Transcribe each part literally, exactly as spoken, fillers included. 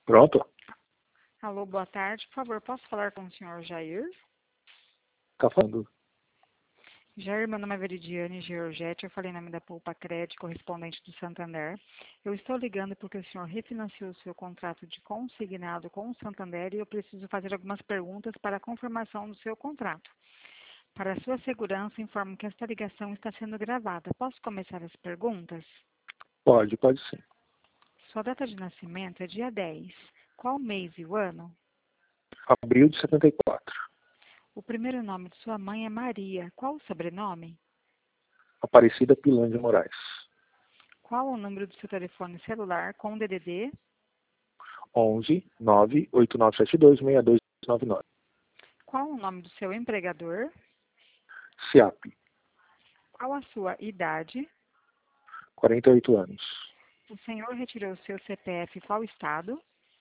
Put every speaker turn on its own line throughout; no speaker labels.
Pronto?
Alô, boa tarde. Por favor, posso falar com o senhor Jair?
Tá falando.
Jair, meu nome é Veridiane Georgette, eu falei em nome da Poupa Crédito, correspondente do Santander. Eu estou ligando porque o senhor refinanciou o seu contrato de consignado com o Santander e eu preciso fazer algumas perguntas para a confirmação do seu contrato. Para a sua segurança, informo que esta ligação está sendo gravada. Posso começar as perguntas?
Pode, pode sim.
Sua data de nascimento é dia dez. Qual mês e o ano?
Abril de setenta e quatro.
O primeiro nome de sua mãe é Maria. Qual o sobrenome?
Aparecida Pilan de Moraes.
Qual o número do seu telefone celular com D D D?
onze nove oito nove sete dois seis dois nove nove.
Qual o nome do seu empregador?
SIAP.
Qual a sua idade?
quarenta e oito anos.
O senhor retirou o seu C P F em qual estado?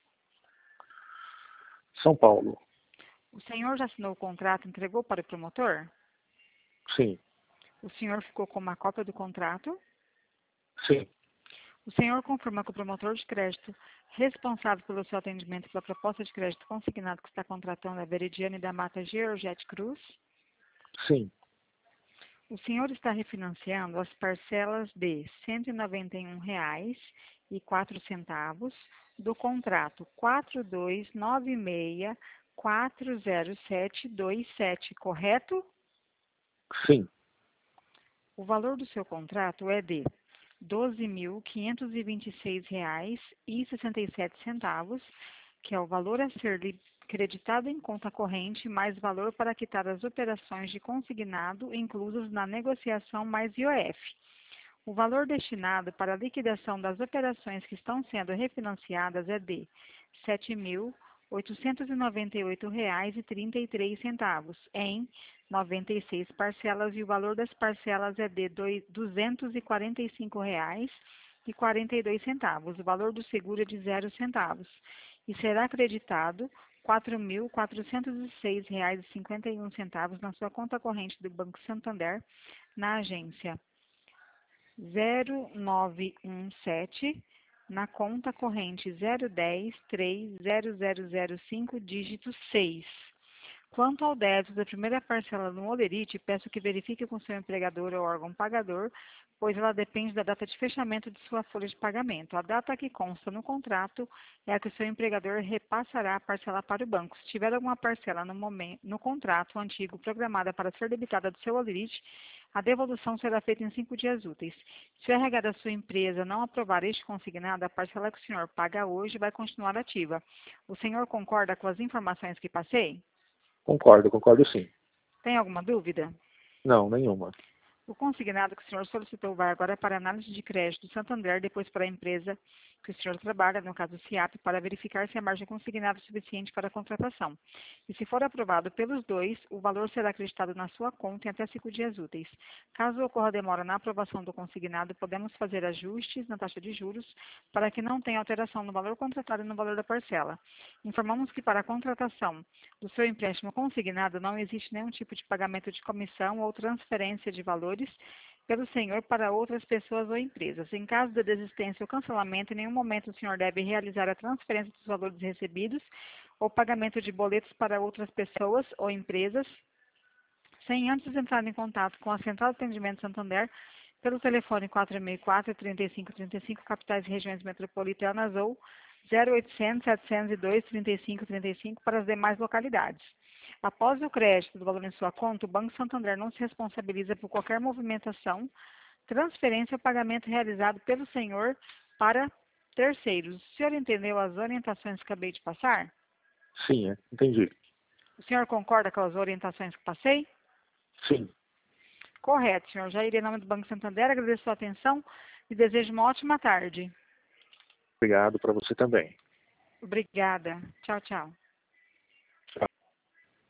São Paulo.
O senhor já assinou o contrato e entregou para o promotor?
Sim.
O senhor ficou com uma cópia do contrato?
Sim.
O senhor confirma que o promotor de crédito responsável pelo seu atendimento pela proposta de crédito consignado que está contratando é Veridiane da Mata Georgette Cruz?
Sim.
O senhor está refinanciando as parcelas de cento e noventa e um reais e quatro centavos do contrato quatro dois nove seis quatro zero sete dois sete, correto?
Sim.
O valor do seu contrato é de doze mil quinhentos e vinte e seis reais e sessenta e sete centavos, que é o valor a ser creditado em conta corrente, mais valor para quitar as operações de consignado inclusas na negociação mais I O F. O valor destinado para a liquidação das operações que estão sendo refinanciadas é de sete mil oitocentos e noventa e oito reais e trinta e três centavos em noventa e seis parcelas e o valor das parcelas é de duzentos e quarenta e cinco reais e quarenta e dois centavos. O valor do seguro é de zero centavos e será acreditado quatro mil quatrocentos e seis reais e cinquenta e um centavos na sua conta corrente do Banco Santander na agência zero nove um sete, na conta corrente zero um zero três zero zero zero cinco, dígito seis. Quanto ao débito da primeira parcela no Olerite, peço que verifique com seu empregador ou órgão pagador, pois ela depende da data de fechamento de sua folha de pagamento. A data que consta no contrato é a que o seu empregador repassará a parcela para o banco. Se tiver alguma parcela no, momento, no contrato antigo programada para ser debitada do seu Olerite, a devolução será feita em cinco dias úteis. Se o R H da sua empresa não aprovar este consignado, a parcela que o senhor paga hoje vai continuar ativa. O senhor concorda com as informações que passei?
Concordo, concordo sim.
Tem alguma dúvida?
Não, nenhuma.
O consignado que o senhor solicitou vai agora para a análise de crédito do Santander, depois para a empresa que o senhor trabalha, no caso o SIAP, para verificar se a margem consignada é suficiente para a contratação. E se for aprovado pelos dois, o valor será acreditado na sua conta em até cinco dias úteis. Caso ocorra demora na aprovação do consignado, podemos fazer ajustes na taxa de juros para que não tenha alteração no valor contratado e no valor da parcela. Informamos que para a contratação do seu empréstimo consignado não existe nenhum tipo de pagamento de comissão ou transferência de valores pelo senhor para outras pessoas ou empresas. Em caso de desistência ou cancelamento, em nenhum momento o senhor deve realizar a transferência dos valores recebidos ou pagamento de boletos para outras pessoas ou empresas, sem antes entrar em contato com a Central de Atendimento Santander pelo telefone quatro seis quatro, três cinco três cinco, capitais e regiões metropolitanas, ou zero oitocentos, setecentos e dois, trinta e cinco trinta e cinco para as demais localidades. Após o crédito do valor em sua conta, o Banco Santander não se responsabiliza por qualquer movimentação, transferência ou pagamento realizado pelo senhor para terceiros. O senhor entendeu as orientações que acabei de passar?
Sim, é. Entendi.
O senhor concorda com as orientações que passei?
Sim.
Correto, senhor. Já irei em nome do Banco Santander, agradeço a sua atenção e desejo uma ótima tarde.
Obrigado para você também.
Obrigada. Tchau, tchau.